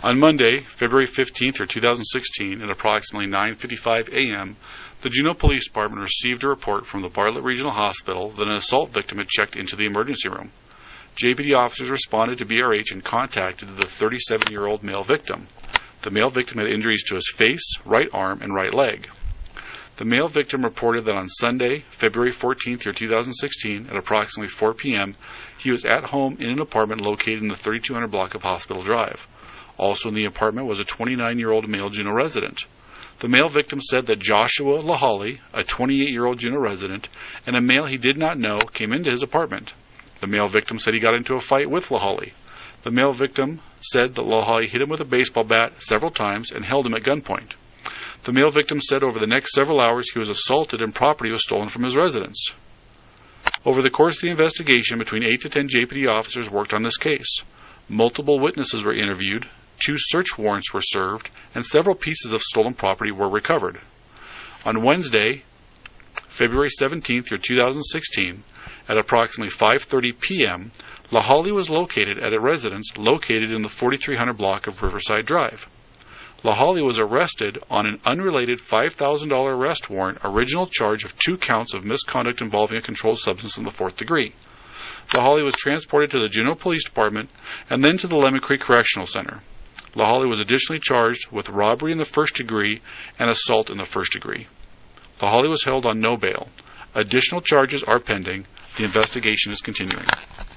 On Monday, February 15th, 2016, at approximately 9:55 a.m., the Juneau Police Department received a report from the Bartlett Regional Hospital that an assault victim had checked into the emergency room. JPD officers responded to BRH and contacted the 37-year-old male victim. The male victim had injuries to his face, right arm, and right leg. The male victim reported that on Sunday, February 14th, 2016, at approximately 4 p.m., he was at home in an apartment located in the 3200 block of Hospital Drive. Also in the apartment was a 29-year-old male Juneau resident. The male victim said that Joshua Lahali, a 28-year-old Juneau resident, and a male he did not know came into his apartment. The male victim said he got into a fight with Lahali. The male victim said that Lahali hit him with a baseball bat several times and held him at gunpoint. The male victim said over the next several hours he was assaulted and property was stolen from his residence. Over the course of the investigation, between 8 to 10 JPD officers worked on this case. Multiple witnesses were interviewed, 2 search warrants were served, and several pieces of stolen property were recovered. On Wednesday, February 17th, 2016, at approximately 5:30 p.m., Lahali was located at a residence located in the 4300 block of Riverside Drive. Lahali was arrested on an unrelated $5,000 arrest warrant, original charge of 2 counts of misconduct involving a controlled substance in the 4th degree. Lahali was transported to the Juneau Police Department and then to the Lemon Creek Correctional Center. Lahali was additionally charged with robbery in the 1st degree and assault in the 1st degree. Lahali was held on no bail. Additional charges are pending. The investigation is continuing.